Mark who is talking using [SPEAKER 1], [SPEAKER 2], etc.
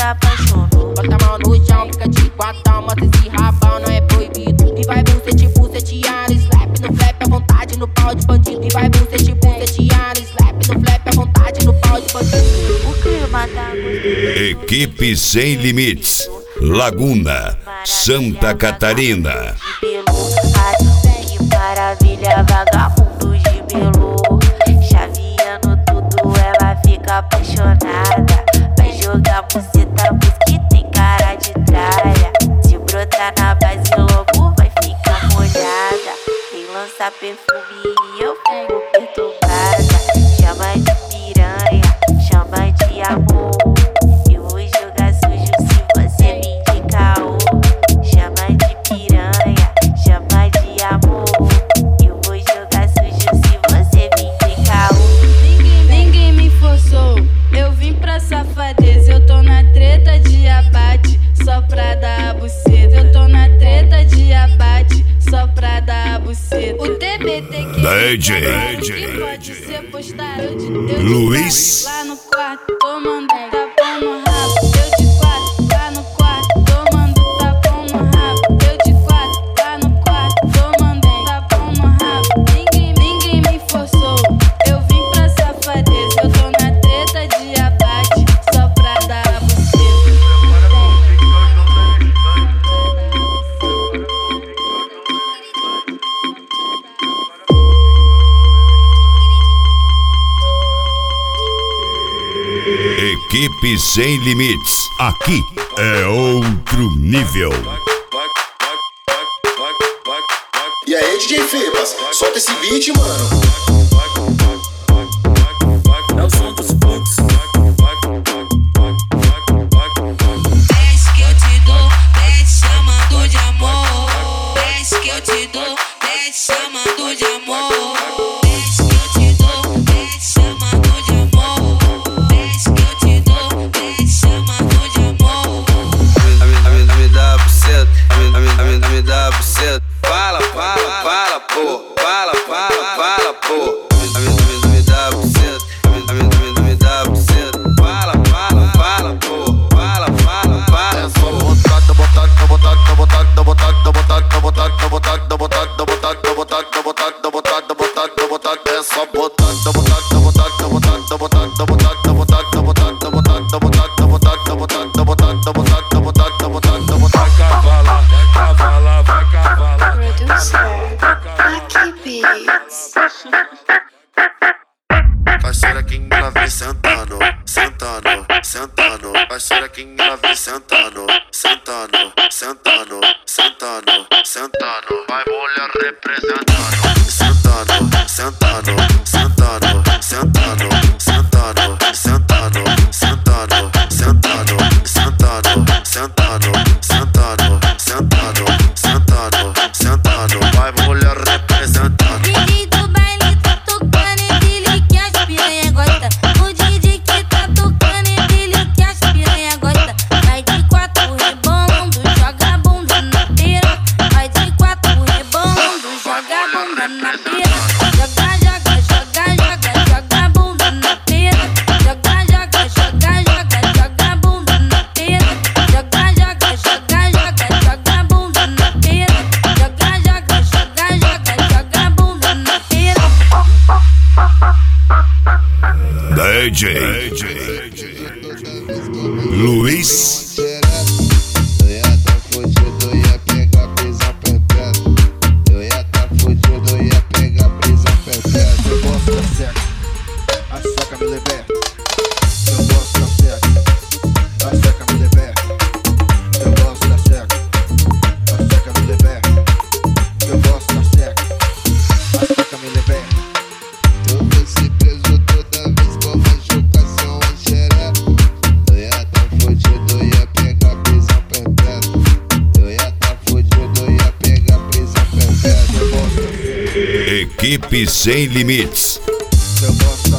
[SPEAKER 1] se apaixonou.
[SPEAKER 2] Bota a mão no chão, fica de quatão, mostra esse rabão, não é proibido. E vai buceteando, slap no flap, à vontade no pau de bandido. E vai buceteando, slap no flap, à vontade no pau de bandido.
[SPEAKER 1] O clima tá muito...
[SPEAKER 3] Equipe Sem Limites, Laguna, Santa Catarina.
[SPEAKER 1] Que maravilha, vagabundo de melô. Chaveando tudo, ela fica apaixonada. Vai jogar buceta, pois que tem cara de tralha. Se brotar na base logo vai ficar molhada. Quem lança perfume e eu fico perturbada. Chama de piranha, chama de amor. Eu vou jogar sujo se você me indicar. Chama de piranha, chama de amor. Eu vou jogar sujo se você me indicar.
[SPEAKER 4] Ninguém me forçou, eu vim pra safadeza. Eu tô na treta de abate, só pra dar a buceta. Eu tô na treta de abate, só pra dar a buceta. O TBT que pode ser postado. Eu
[SPEAKER 3] Luiz
[SPEAKER 4] lá no quarto, tô mandando tapão no rabo. Eu de quatro, lá no quarto, tô mandando tapão no rabo. Eu de quatro, lá no quarto, tô mandando tapão no rabo. Ninguém me forçou, eu vim pra safadeza. Eu tô na treta de abate, só pra dar a buceta.
[SPEAKER 3] Equipe Sem Limites, aqui é outro nível.
[SPEAKER 5] E aí, DJ Febas, solta esse beat, mano. É o som dos pontos.
[SPEAKER 6] Desce que eu te dou, desce chamando de amor. Desce que eu te dou, desce chamando de amor. Desce que eu te dou, desce chamando de amor. Desce que eu te dou, desce chamando de amor.
[SPEAKER 7] Me dá buceta, me dá buceta. Fala, pô. Fala, pô. Me dá buceta, me dá buceta. Fala, pô. Fala.
[SPEAKER 5] É só é só vai xerequinha, ela vem sentando. Vai xerequinha, ela vem sentando. Vai mulher representando. Sentando. Vai mulher representando.
[SPEAKER 1] DJ do baile tá tocando e dele que as piranha gosta. O DJ que tá tocando e dele que as piranha gosta. Vai de quatro rebolando, joga a bunda na pira. Vai de quatro rebolando, joga a bunda na pira. Joga a bunda na pira. Joga a bunda na pira. Joga a bunda na pira. Joga a bunda na pira.
[SPEAKER 3] DJ Luiz.
[SPEAKER 8] Eu ia tá fudido, ia pegar prisão perpétua. Eu ia tá fudido, ia pegar prisão perpétua. Eu gosto da sexo, a soca me liberta. Eu gosto da sexo, a soca me liberta. Eu gosto da sexo, a soca me liberta. Eu gosto da sexo, a soca me liberta. Eu vou ser preso toda vez que eu machucação a xereca. Eu ia tá fudido, ia pegar prisão perpétua. Eu ia tá fudido, ia pegar prisão perpétua. Eu gosto da sexo,
[SPEAKER 3] Equipe Sem Limites.
[SPEAKER 8] eu gosto